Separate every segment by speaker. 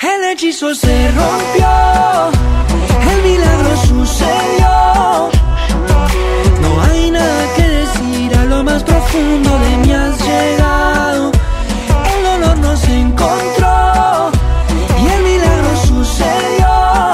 Speaker 1: El hechizo se rompió, el milagro sucedió. No hay nada que decir, a lo más profundo de mí has llegado. El dolor nos encontró y el milagro sucedió.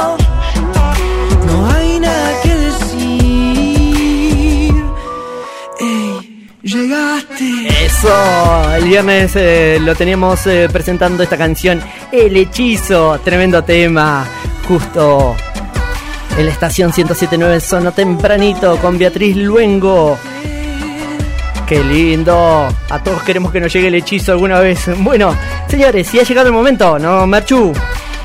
Speaker 1: No hay nada que decir. Ey, llegaste.
Speaker 2: Eso, el viernes lo teníamos presentando esta canción, El Hechizo, tremendo tema, justo en la estación 107.9 Sonó Tempranito con Beatriz Luengo. Qué lindo, a todos queremos que nos llegue el hechizo alguna vez. Bueno, señores, si ha llegado el momento, ¿no, Merchu?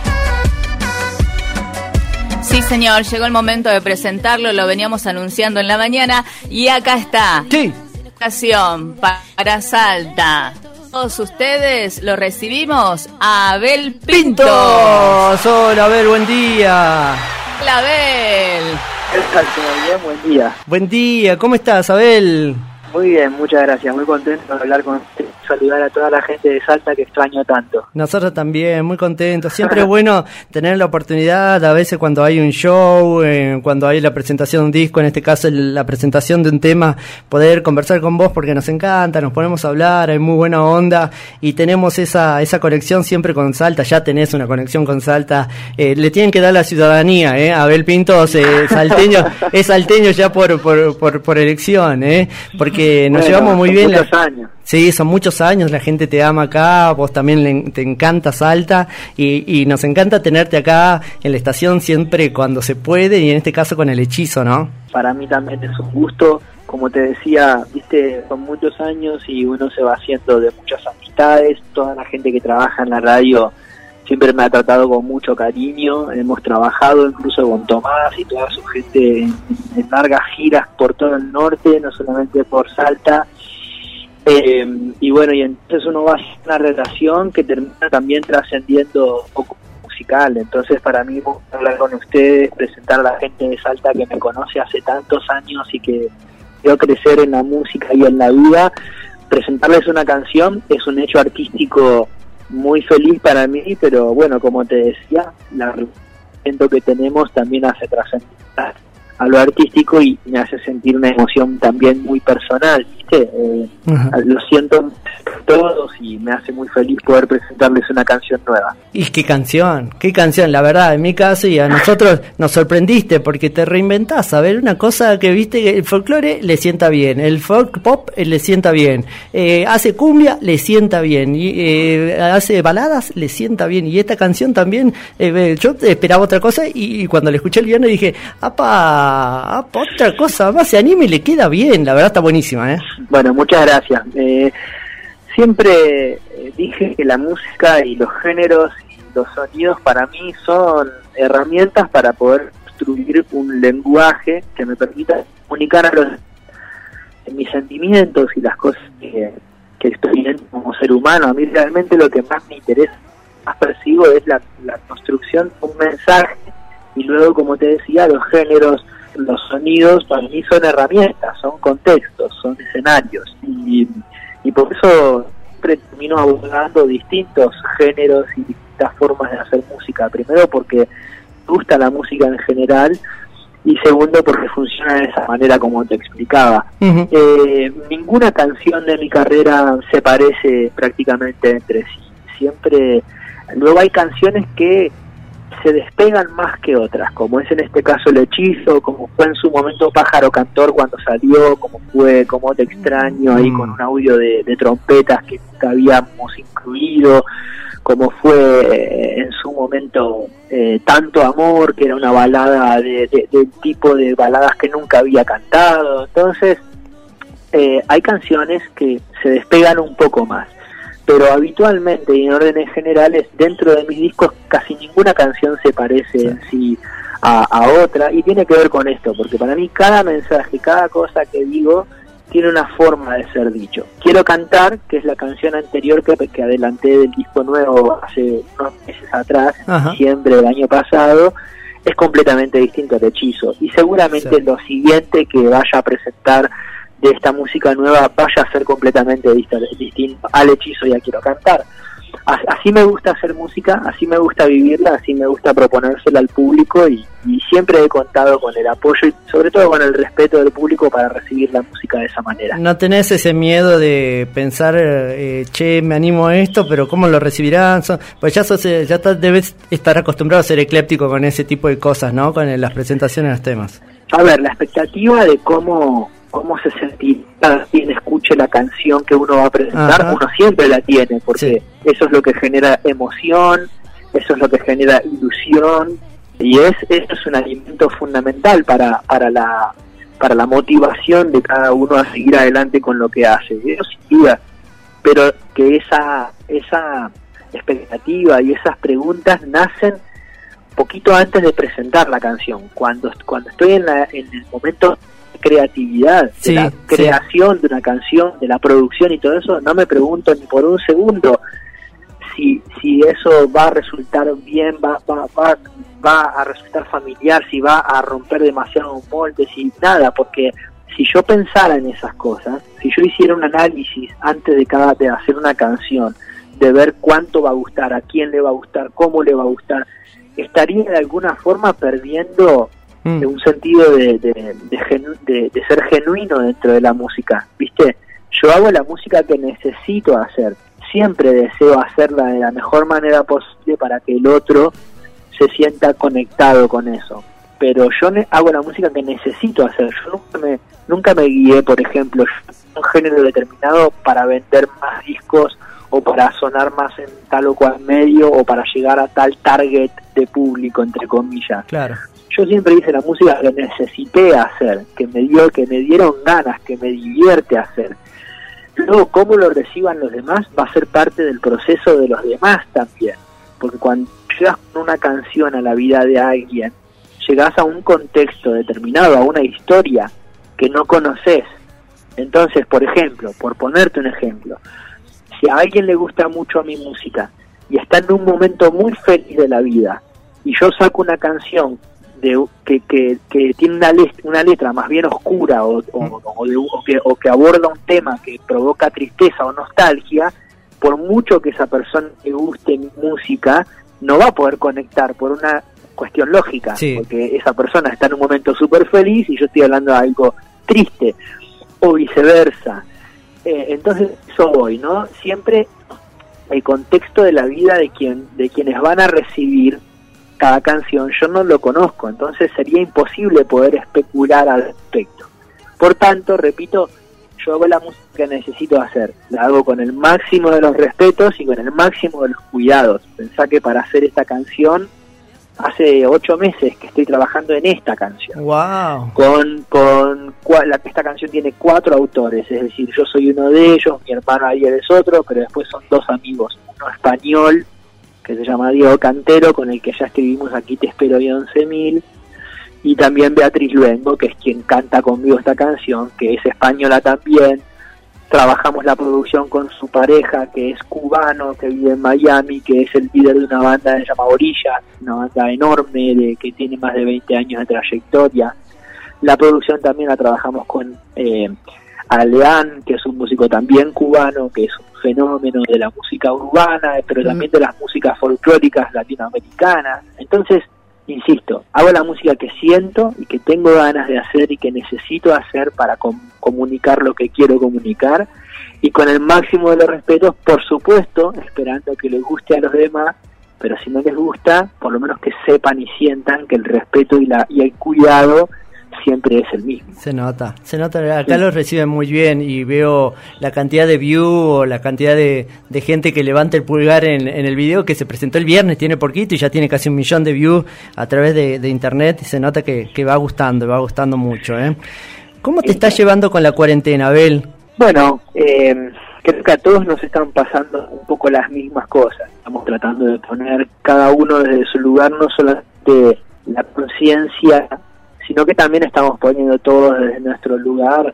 Speaker 3: Sí, señor, llegó el momento de presentarlo, lo veníamos anunciando en la mañana y acá está.
Speaker 2: Sí.
Speaker 3: Para Salta. Todos ustedes lo recibimos a Abel Pinto.
Speaker 2: Hola, Abel, buen día.
Speaker 3: Hola, Abel.
Speaker 4: ¿Qué tal, señor? Bien, buen día.
Speaker 2: Buen día, ¿cómo estás, Abel?
Speaker 4: Muy bien, muchas gracias. Muy contento de hablar con usted. Saludar a toda la gente de Salta que extraño tanto.
Speaker 2: Nosotros también, muy contentos. Siempre es bueno tener la oportunidad, a veces cuando hay un show, cuando hay la presentación de un disco, en este caso la presentación de un tema, poder conversar con vos porque nos encanta, nos ponemos a hablar, hay muy buena onda y tenemos esa conexión siempre con Salta. Ya tenés una conexión con Salta. Le tienen que dar la ciudadanía, Abel Pintos, salteño, es salteño ya por elección, porque nos llevamos muy bien.
Speaker 4: Muchos años.
Speaker 2: Sí, son muchos años, la gente te ama acá, vos también te encanta Salta y nos encanta tenerte acá en la estación siempre cuando se puede y en este caso con El Hechizo, ¿no?
Speaker 4: Para mí también es un gusto, como te decía, viste, son muchos años y uno se va haciendo de muchas amistades, toda la gente que trabaja en la radio siempre me ha tratado con mucho cariño, hemos trabajado incluso con Tomás y toda su gente en largas giras por todo el norte, no solamente por Salta. Y bueno, y entonces uno va a hacer una relación que termina también trascendiendo un poco musical. Entonces para mí hablar con ustedes, presentar a la gente de Salta que me conoce hace tantos años y que veo crecer en la música y en la vida, presentarles una canción es un hecho artístico muy feliz para mí, pero bueno, como te decía, la relación que tenemos también hace trascender a lo artístico y me hace sentir una emoción también muy personal, ¿viste? Lo siento todos y me hace muy feliz poder presentarles una canción nueva.
Speaker 2: Y qué canción, la verdad, en mi caso y a nosotros nos sorprendiste porque te reinventás, a ver, una cosa que viste que el folclore le sienta bien, el folk pop le sienta bien, hace cumbia, le sienta bien, y hace baladas, le sienta bien, y esta canción también, yo esperaba otra cosa y cuando la escuché el viernes dije, apa, otra cosa más, se anime y le queda bien, la verdad está buenísima,
Speaker 4: Bueno, muchas gracias. Siempre dije que la música y los géneros y los sonidos para mí son herramientas para poder construir un lenguaje que me permita comunicar a mis sentimientos y las cosas que estoy viendo como ser humano. A mí realmente lo que más me interesa, más percibo es la construcción de un mensaje y luego, como te decía, los géneros, los sonidos para mí son herramientas, son contextos, son escenarios y por eso siempre termino abordando distintos géneros y distintas formas de hacer música. Primero porque me gusta la música en general y segundo porque funciona de esa manera como te explicaba. Ninguna canción de mi carrera se parece prácticamente entre sí. Siempre, luego hay canciones que se despegan más que otras, como es en este caso El Hechizo, como fue en su momento Pájaro Cantor cuando salió, como fue Como Te Extraño ahí con un audio de trompetas que nunca habíamos incluido, como fue en su momento Tanto Amor, que era una balada del tipo de baladas que nunca había cantado. Entonces hay canciones que se despegan un poco más, pero habitualmente y en órdenes generales dentro de mis discos casi ninguna canción se parece en sí a otra, y tiene que ver con esto, porque para mí cada mensaje, cada cosa que digo tiene una forma de ser dicho. Quiero Cantar, que es la canción anterior que adelanté del disco nuevo hace unos meses atrás, en diciembre del año pasado, es completamente distinto al Hechizo, y seguramente lo siguiente que vaya a presentar de esta música nueva vaya a ser completamente distinto al Hechizo y a Quiero Cantar. así me gusta hacer música, así me gusta vivirla, así me gusta proponérsela al público y siempre he contado con el apoyo y sobre todo con el respeto del público para recibir la música de esa manera.
Speaker 2: ¿No tenés ese miedo de pensar, che, me animo a esto, pero cómo lo recibirán? Pues debes estar acostumbrado a ser ecléptico con ese tipo de cosas, ¿no? Con las presentaciones de los temas.
Speaker 4: A ver, la expectativa de cómo se sentirá cada quien escuche la canción que uno va a presentar,
Speaker 2: ajá,
Speaker 4: uno siempre la tiene, porque
Speaker 2: sí,
Speaker 4: eso es lo que genera emoción, eso es lo que genera ilusión, y eso es un alimento fundamental para la motivación de cada uno a seguir adelante con lo que hace, eso sin duda, pero que esa expectativa y esas preguntas nacen poquito antes de presentar la canción, cuando estoy en el momento creatividad,
Speaker 2: sí,
Speaker 4: de la creación de una canción, de la producción y todo eso, no me pregunto ni por un segundo si eso va a resultar bien, va a resultar familiar, si va a romper demasiado un molde, si nada, porque si yo pensara en esas cosas, si yo hiciera un análisis antes de hacer una canción, de ver cuánto va a gustar, a quién le va a gustar, cómo le va a gustar, estaría de alguna forma perdiendo un sentido de ser genuino dentro de la música, ¿viste? Yo hago la música que necesito hacer, siempre deseo hacerla de la mejor manera posible para que el otro se sienta conectado con eso, pero yo hago la música que necesito hacer, yo nunca me guié, por ejemplo, un género determinado para vender más discos o para sonar más en tal o cual medio o para llegar a tal target de público, entre comillas.
Speaker 2: Claro.
Speaker 4: Yo siempre hice la música que necesité hacer, que me dieron ganas, que me divierte hacer. Luego, cómo lo reciban los demás va a ser parte del proceso de los demás también. Porque cuando llegas con una canción a la vida de alguien, llegas a un contexto determinado, a una historia que no conoces. Entonces, por ejemplo, por ponerte un ejemplo, si a alguien le gusta mucho a mi música y está en un momento muy feliz de la vida y yo saco una canción que tiene una letra más bien oscura o que aborda un tema que provoca tristeza o nostalgia, por mucho que esa persona le guste mi música, no va a poder conectar por una cuestión lógica, sí, porque esa persona está en un momento súper feliz y yo estoy hablando de algo triste, o viceversa. Entonces eso voy, ¿no? Siempre el contexto de la vida de quienes van a recibir cada canción yo no lo conozco, entonces sería imposible poder especular al respecto. Por tanto, repito, yo hago la música que necesito hacer, la hago con el máximo de los respetos y con el máximo de los cuidados. Pensá que para hacer esta canción hace 8 meses que estoy trabajando en esta canción.
Speaker 2: Wow.
Speaker 4: Esta canción tiene 4 autores, es decir, yo soy uno de ellos, mi hermano Ariel es otro, pero después son 2 amigos, uno español que se llama Diego Cantero, con el que ya escribimos Aquí te espero y 11.000, y también Beatriz Luengo, que es quien canta conmigo esta canción, que es española también. Trabajamos la producción con su pareja, que es cubano, que vive en Miami, que es el líder de una banda que se llama Orillas, una banda enorme que tiene más de 20 años de trayectoria. La producción también la trabajamos con Aleán, que es un músico también cubano, que es un fenómeno de la música urbana, pero también de las músicas folclóricas latinoamericanas. Entonces, insisto, hago la música que siento y que tengo ganas de hacer y que necesito hacer para comunicar lo que quiero comunicar, y con el máximo de los respetos, por supuesto, esperando que les guste a los demás, pero si no les gusta, por lo menos que sepan y sientan que el respeto y el cuidado siempre es el mismo.
Speaker 2: Se nota, acá sí. Lo reciben muy bien y veo la cantidad de views o la cantidad de gente que levanta el pulgar en el video que se presentó el viernes, tiene poquito y ya tiene casi 1 millón de views a través de internet, y se nota que va gustando mucho, ¿eh? ¿Cómo te estás llevando con la cuarentena, Abel?
Speaker 4: Bueno, creo que a todos nos están pasando un poco las mismas cosas. Estamos tratando de poner cada uno desde su lugar, no solamente la conciencia, sino que también estamos poniendo todos desde nuestro lugar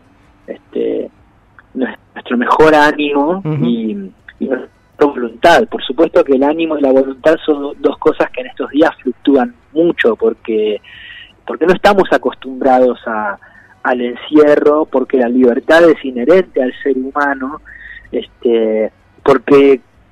Speaker 4: nuestro mejor ánimo y nuestra voluntad. Por supuesto que el ánimo y la voluntad son 2 cosas que en estos días fluctúan mucho, porque no estamos acostumbrados al encierro, porque la libertad es inherente al ser humano, porque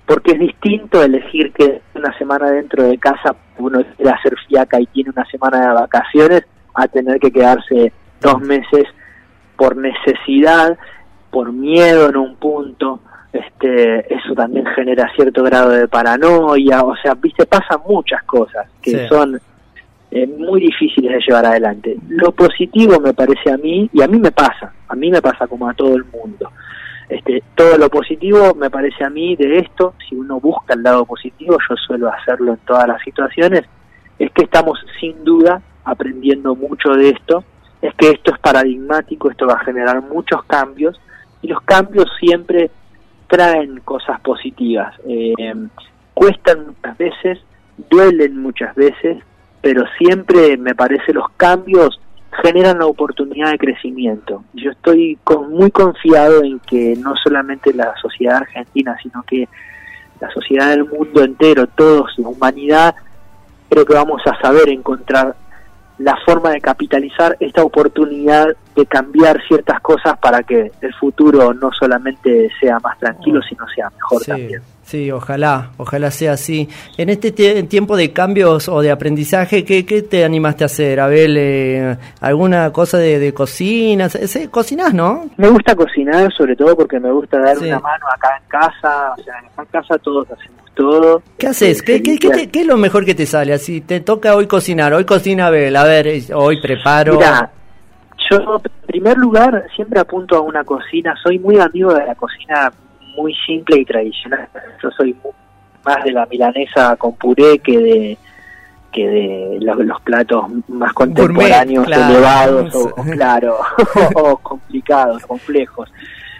Speaker 4: porque es distinto elegir que una semana dentro de casa uno quiere hacer fiaca y tiene una semana de vacaciones, a tener que quedarse 2 meses por necesidad, por miedo en un punto. Eso también genera cierto grado de paranoia, o sea, viste, pasan muchas cosas que son muy difíciles de llevar adelante. Lo positivo me parece a mí, y a mí me pasa como a todo el mundo, todo lo positivo me parece a mí de esto, si uno busca el lado positivo, yo suelo hacerlo en todas las situaciones, es que estamos sin duda aprendiendo mucho de esto, es que esto es paradigmático, esto va a generar muchos cambios, y los cambios siempre traen cosas positivas, cuestan muchas veces, duelen muchas veces, pero siempre me parece los cambios generan la oportunidad de crecimiento. Yo estoy muy confiado en que no solamente la sociedad argentina, sino que la sociedad del mundo entero, todos, la humanidad, creo que vamos a saber encontrar la forma de capitalizar esta oportunidad de cambiar ciertas cosas para que el futuro no solamente sea más tranquilo, sino sea mejor también.
Speaker 2: Sí, ojalá sea así. En este tiempo de cambios o de aprendizaje, ¿qué te animaste a hacer, Abel? ¿Alguna cosa de cocina? ¿Cocinás, no?
Speaker 4: Me gusta cocinar, sobre todo porque me gusta dar una mano acá en casa. O sea, en casa todos hacemos todo.
Speaker 2: ¿Qué haces? ¿Qué es lo mejor que te sale? Así te toca hoy cocinar, hoy cocina Abel, a ver, hoy preparo.
Speaker 4: Mirá, yo en primer lugar siempre apunto a una cocina, soy muy amigo de la cocina muy simple y tradicional. Yo soy más de la milanesa con puré que de los platos más contemporáneos, gourmet, elevados o complicados, complejos.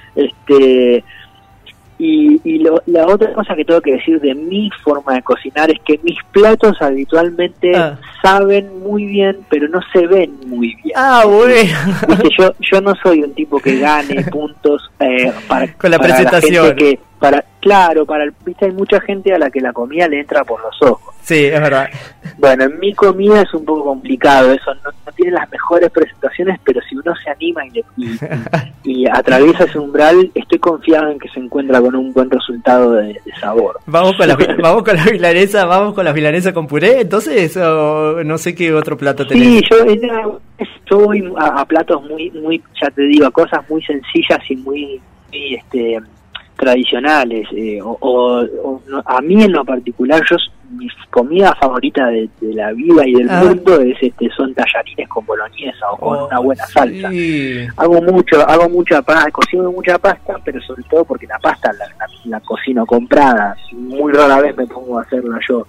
Speaker 4: Y la otra cosa que tengo que decir de mi forma de cocinar es que mis platos habitualmente saben muy bien, pero no se ven muy bien.
Speaker 2: Bueno.
Speaker 4: Yo no soy un tipo que gane puntos
Speaker 2: con la presentación.
Speaker 4: La gente viste, hay mucha gente a la que la comida le entra por los ojos.
Speaker 2: Sí, es verdad.
Speaker 4: Bueno, en mi comida es un poco complicado, eso no tiene las mejores presentaciones, pero si uno se anima y atraviesa ese umbral, estoy confiado en que se encuentra con un buen resultado de sabor.
Speaker 2: Vamos con la milanesa con puré, entonces, no sé qué otro plato tenés.
Speaker 4: Sí, yo voy a platos muy, ya te digo, a cosas muy sencillas y muy tradicionales, a mí en lo particular, mi comida favorita de la vida y del mundo son tallarines con boloñesa o con una buena salsa. Hago mucha pasta, cocino mucha pasta, pero sobre todo porque la pasta la cocino comprada, muy rara vez me pongo a hacerla yo,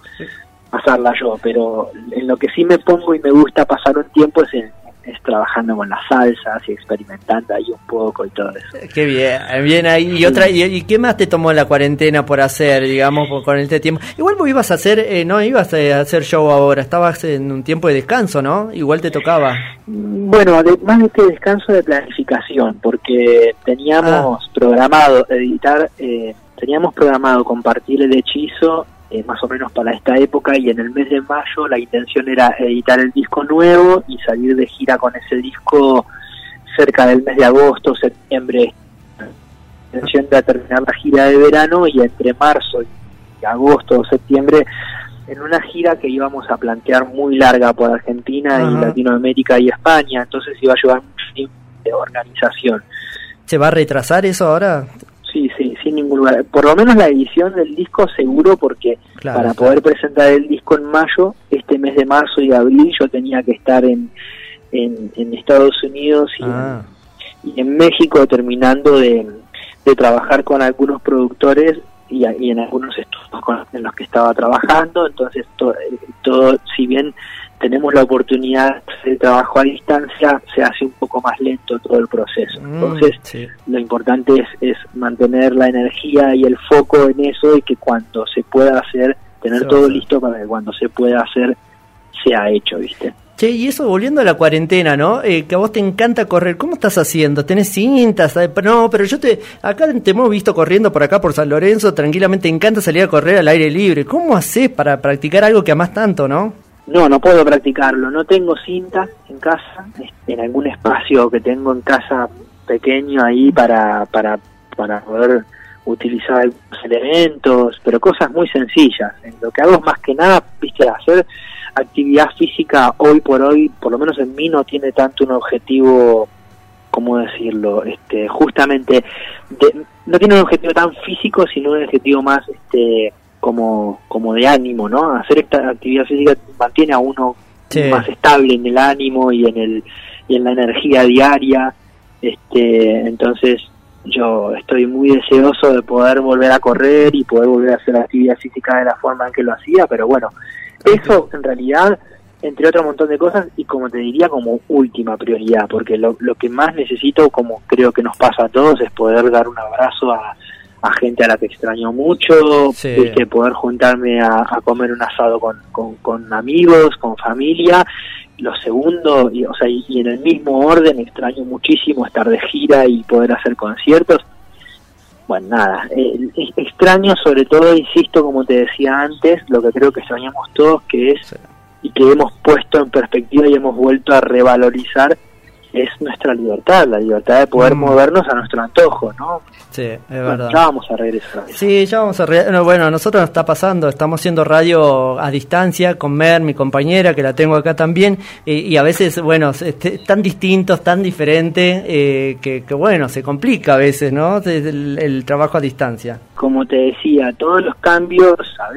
Speaker 4: pero en lo que sí me pongo y me gusta pasar un tiempo es trabajando con las salsas y experimentando ahí un poco y todo eso.
Speaker 2: Qué bien ahí. ¿Y qué más te tomó la cuarentena por hacer, digamos, con este tiempo? Igual vos ibas a hacer, no ibas a hacer show ahora, estabas en un tiempo de descanso, ¿no? Igual te tocaba.
Speaker 4: Bueno, más de que descanso, de planificación, porque teníamos programado editar, teníamos programado compartir el hechizo más o menos para esta época, y en el mes de mayo la intención era editar el disco nuevo y salir de gira con ese disco cerca del mes de agosto, septiembre. La intención era terminar la gira de verano y entre marzo y agosto o septiembre en una gira que íbamos a plantear muy larga por Argentina y Latinoamérica y España, entonces iba a llevar mucho tiempo de organización.
Speaker 2: ¿Se va a retrasar eso ahora?
Speaker 4: Sí, sin ningún lugar. Por lo menos la edición del disco seguro, porque para poder presentar el disco en mayo, este mes de marzo y abril, yo tenía que estar en Estados Unidos y en México, terminando de trabajar con algunos productores y en algunos estudios en los que estaba trabajando. Entonces todo, si bien tenemos la oportunidad de trabajo a distancia, se hace un poco más lento todo el proceso. Entonces, lo importante es mantener la energía y el foco en eso, y que cuando se pueda hacer, tener todo listo para que cuando se pueda hacer, sea hecho, ¿viste?
Speaker 2: Che, y eso, volviendo a la cuarentena, ¿no? Que a vos te encanta correr. ¿Cómo estás haciendo? ¿Tenés cintas? No, pero acá te hemos visto corriendo por acá, por San Lorenzo, tranquilamente. Te encanta salir a correr al aire libre. ¿Cómo hacés para practicar algo que amás tanto, no?
Speaker 4: No puedo practicarlo, no tengo cinta en casa, en algún espacio que tengo en casa pequeño ahí para poder utilizar algunos elementos, pero cosas muy sencillas. Lo que hago es más que nada, viste, hacer actividad física hoy por hoy, por lo menos en mí, no tiene tanto un objetivo, ¿cómo decirlo? Justamente, no tiene un objetivo tan físico, sino un objetivo más como de ánimo, ¿no? Hacer esta actividad física mantiene a uno más estable en el ánimo y en la energía diaria. Entonces yo estoy muy deseoso de poder volver a correr y poder volver a hacer actividad física de la forma en que lo hacía, pero bueno, eso en realidad, entre otro montón de cosas, y como te diría, como última prioridad, porque lo que más necesito, como creo que nos pasa a todos, es poder dar un abrazo a gente a la que extraño mucho, ¿viste? Poder juntarme a comer un asado con amigos, con familia. Lo segundo, y en el mismo orden, extraño muchísimo estar de gira y poder hacer conciertos. Bueno, nada, extraño sobre todo, insisto, como te decía antes, lo que creo que extrañamos todos, que es, y que hemos puesto en perspectiva y hemos vuelto a revalorizar, es nuestra libertad, la libertad de poder movernos a nuestro antojo, ¿no?
Speaker 2: Sí, es verdad.
Speaker 4: Ya vamos a regresar.
Speaker 2: Sí, ya vamos a regresar. Bueno, a nosotros nos está pasando, estamos haciendo radio a distancia con Mer, mi compañera, que la tengo acá también, y a veces, bueno, tan distintos, tan diferentes, que bueno, se complica a veces, ¿no? El trabajo a distancia.
Speaker 4: Como te decía, todos los cambios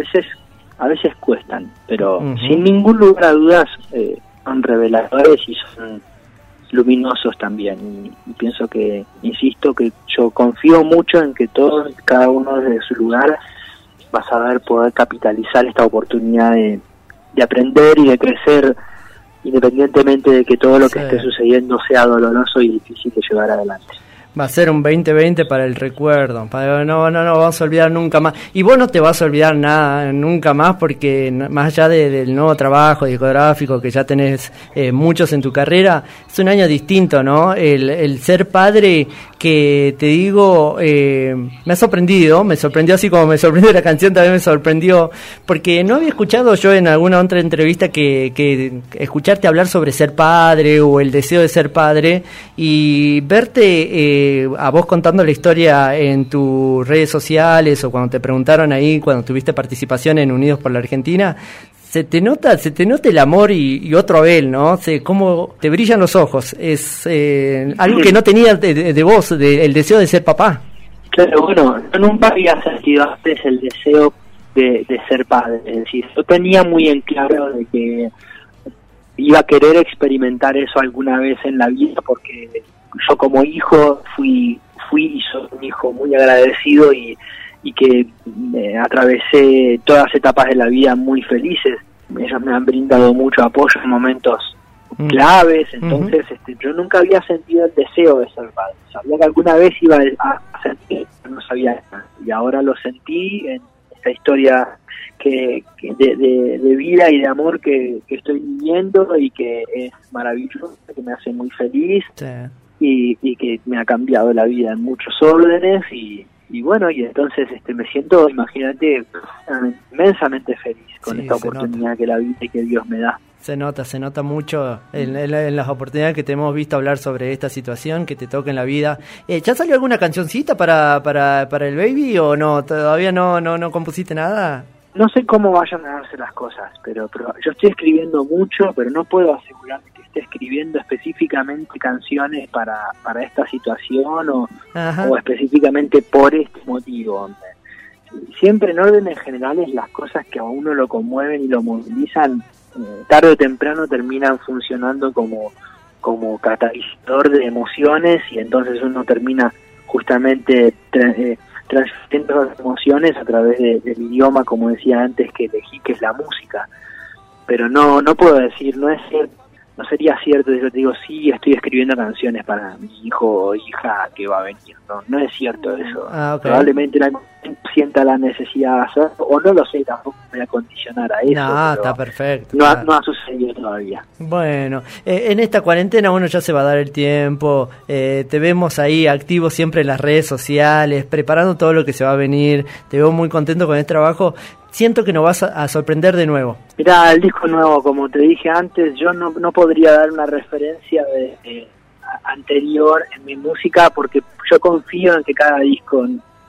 Speaker 4: a veces cuestan, pero sin ningún lugar a dudas son reveladores y son luminosos también, y pienso que, insisto, que yo confío mucho en que todos, cada uno desde su lugar, va a saber poder capitalizar esta oportunidad de aprender y de crecer, independientemente de que todo lo que esté sucediendo sea doloroso y difícil de llevar adelante.
Speaker 2: Va a ser un 2020 para el recuerdo, no vamos a olvidar nunca más. Y vos no te vas a olvidar nada, nunca más, porque más allá del nuevo trabajo discográfico que ya tenés muchos en tu carrera, es un año distinto, ¿no? El ser padre, que te digo, me ha sorprendió así como me sorprendió la canción, también me sorprendió, porque no había escuchado yo en alguna otra entrevista que escucharte hablar sobre ser padre o el deseo de ser padre, y verte a vos contando la historia en tus redes sociales o cuando te preguntaron ahí, cuando tuviste participación en Unidos por la Argentina, se te nota el amor y otro Abel, ¿no? Cómo te brillan los ojos, es algo que no tenía de vos, el deseo de ser papá.
Speaker 4: Claro, bueno, yo nunca había sentido antes el deseo de ser padre, es decir, yo tenía muy en claro de que iba a querer experimentar eso alguna vez en la vida, porque yo como hijo fui y soy un hijo muy agradecido y que atravesé todas las etapas de la vida muy felices. Ellos me han brindado mucho apoyo en momentos claves, entonces yo nunca había sentido el deseo de ser padre. Sabía que alguna vez iba a sentir, pero no sabía nada. Y ahora lo sentí en esta historia de vida y de amor que estoy viviendo, y que es maravilloso, que me hace muy feliz. Sí. Y que me ha cambiado la vida en muchos órdenes, y bueno, y entonces me siento, imagínate, inmensamente feliz con esta oportunidad que la vida y que Dios me da.
Speaker 2: Se nota mucho en las oportunidades que te hemos visto hablar sobre esta situación que te toca en la vida. ¿Ya salió alguna cancioncita para el baby o no? ¿Todavía no compusiste nada?
Speaker 4: No sé cómo vayan a darse las cosas, pero yo estoy escribiendo mucho, pero no puedo asegurar que esté escribiendo específicamente canciones para esta situación o específicamente por este motivo. Siempre en órdenes generales las cosas que a uno lo conmueven y lo movilizan, tarde o temprano terminan funcionando como catalizador de emociones, y entonces uno termina justamente transmitiendo las emociones a través del idioma, como decía antes, que elegí, que es la música. Pero no puedo decir, no sería cierto si yo te digo, sí, estoy escribiendo canciones para mi hijo o hija que va a venir. No es cierto eso. Okay. Probablemente en algún momento sienta la necesidad de hacerlo, o no lo sé, tampoco me voy a condicionar a eso.
Speaker 2: No, está perfecto.
Speaker 4: No ha sucedido todavía.
Speaker 2: Bueno, en esta cuarentena uno ya se va a dar el tiempo, te vemos ahí activo siempre en las redes sociales, preparando todo lo que se va a venir, te veo muy contento con el trabajo. Siento que nos vas a sorprender de nuevo.
Speaker 4: Mirá, el disco nuevo, como te dije antes, yo no podría dar una referencia anterior en mi música, porque yo confío en que cada disco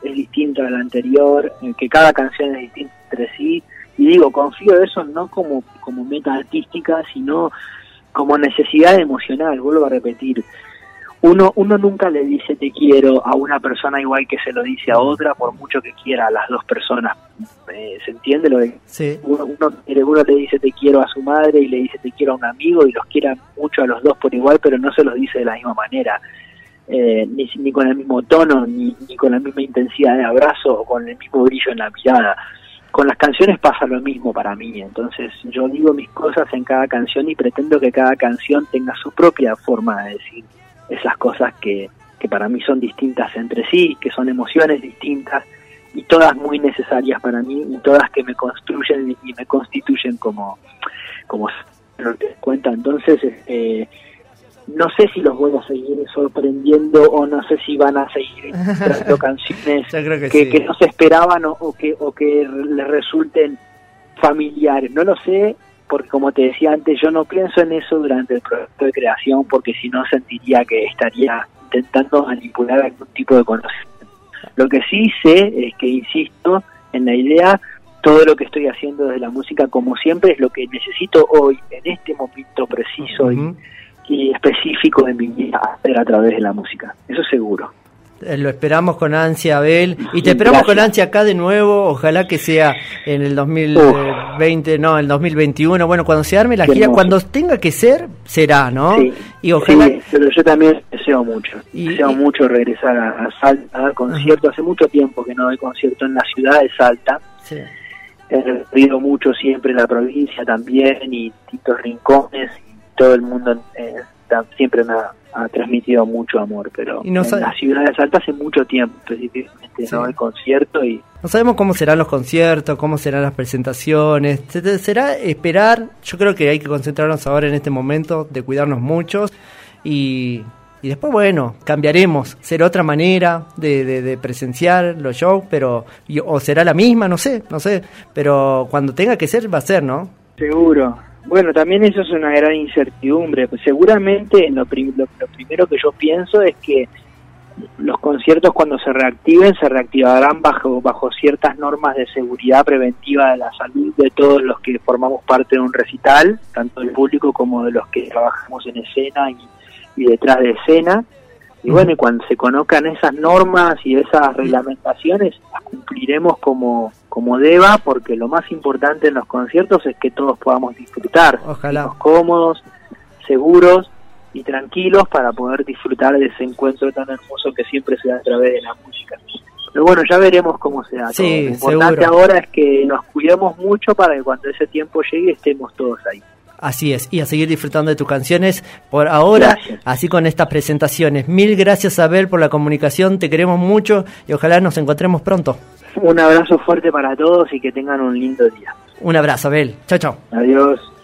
Speaker 4: es distinto a la anterior, que cada canción es distinta entre sí, y digo, confío eso no como meta artística, sino como necesidad emocional. Vuelvo a repetir, uno nunca le dice te quiero a una persona igual que se lo dice a otra, por mucho que quiera a las dos personas. ¿Se entiende lo de?
Speaker 2: Sí.
Speaker 4: Uno le dice te quiero a su madre y le dice te quiero a un amigo, y los quiere mucho a los dos por igual, pero no se los dice de la misma manera, ni con el mismo tono, ni con la misma intensidad de abrazo, o con el mismo brillo en la mirada. Con las canciones pasa lo mismo para mí. Entonces yo digo mis cosas en cada canción y pretendo que cada canción tenga su propia forma de decir esas cosas que para mí son distintas entre sí, que son emociones distintas, y todas muy necesarias para mí, y todas que me construyen y me constituyen como lo que cuenta. Entonces no sé si los voy a seguir sorprendiendo, o no sé si van a seguir encontrando canciones que no se esperaban, o que les resulten familiares. No lo sé, porque como te decía antes, yo no pienso en eso durante el proceso de creación, porque si no sentiría que estaría intentando manipular algún tipo de conocimiento. Lo que sí sé es que insisto en la idea, todo lo que estoy haciendo desde la música, como siempre, es lo que necesito hoy, en este momento preciso y específico de mi vida, hacer a través de la música. Eso seguro.
Speaker 2: Lo esperamos con ansia, Abel, y te esperamos con ansia acá de nuevo. Ojalá que sea en el 2020, no, el 2021. Bueno, cuando se arme la gira, cuando tenga que ser, será, ¿no?
Speaker 4: Sí,
Speaker 2: y ojalá...
Speaker 4: sí, pero yo también deseo mucho regresar a Salta, a dar conciertos. Hace mucho tiempo que no doy concierto en la ciudad de Salta. Sí. He recorrido mucho siempre la provincia también, y distintos rincones, y todo el mundo siempre me ha transmitido mucho amor, pero en la ciudad de Salta hace mucho tiempo específicamente no hay concierto, y
Speaker 2: no sabemos cómo serán los conciertos, cómo serán las presentaciones. Será esperar. Yo creo que hay que concentrarnos ahora en este momento de cuidarnos mucho, y después, bueno, cambiaremos. Será otra manera de presenciar los shows, o será la misma, no sé, pero cuando tenga que ser, va a ser, ¿no?
Speaker 4: Seguro. Bueno, también eso es una gran incertidumbre. Pues seguramente lo primero que yo pienso es que los conciertos, cuando se reactivarán bajo ciertas normas de seguridad preventiva de la salud de todos los que formamos parte de un recital, tanto del público como de los que trabajamos en escena y detrás de escena. Y bueno, y cuando se conozcan esas normas y esas reglamentaciones, las cumpliremos como deba, porque lo más importante en los conciertos es que todos podamos disfrutar.
Speaker 2: Ojalá.
Speaker 4: Cómodos, seguros y tranquilos, para poder disfrutar de ese encuentro tan hermoso que siempre se da a través de la música. Pero bueno, ya veremos cómo se da.
Speaker 2: Sí,
Speaker 4: lo importante ahora es que nos cuidemos mucho para que cuando ese tiempo llegue estemos todos ahí.
Speaker 2: Así es, y a seguir disfrutando de tus canciones por ahora. Gracias. Así con estas presentaciones. Mil gracias, Abel, por la comunicación, te queremos mucho y ojalá nos encontremos pronto.
Speaker 4: Un abrazo fuerte para todos y que tengan un lindo día.
Speaker 2: Un abrazo, Abel. Chao, chao.
Speaker 4: Adiós.